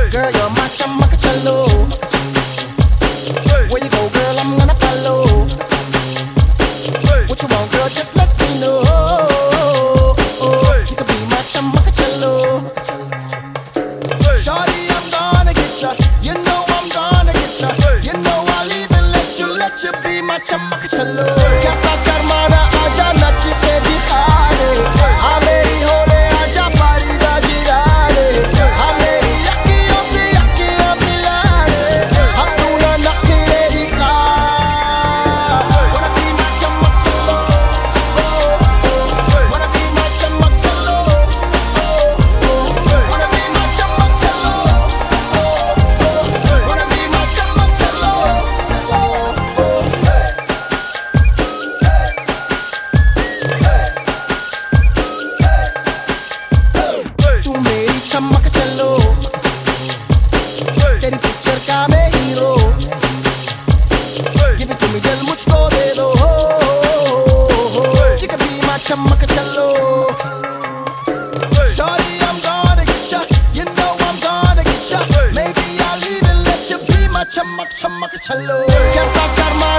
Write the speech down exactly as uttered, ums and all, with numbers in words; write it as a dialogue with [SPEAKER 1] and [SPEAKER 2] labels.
[SPEAKER 1] Girl, you're my chamacachalo. Where you go, girl, I'm gonna follow. What you want, girl, just let me know. You could be my chamacachalo. Shorty, I'm gonna get ya. You know I'm gonna get ya. You know I'll even let you, let you be my chamacachalo. Kaisa sharmana aaja nach ke dikhane. Aa meri hole aaja pari da girane. Aa meri akhiyon se akhiyan milane. Apna nakhre dikha. Wanna be my chamacachalo. Wanna be my chamacachalo. Wanna be my chamacachalo. Wanna be my chamacachalo. तू मेरी chamacachalo. तेरी picture का मैं hero. Give it to me, दिल मुझको दे दो. You can be my chamacachalo. Shorty, I'm gonna get ya. You know I'm gonna get ya. Maybe I'll even let you be my chamac chamacachalo. Kaisa sharmana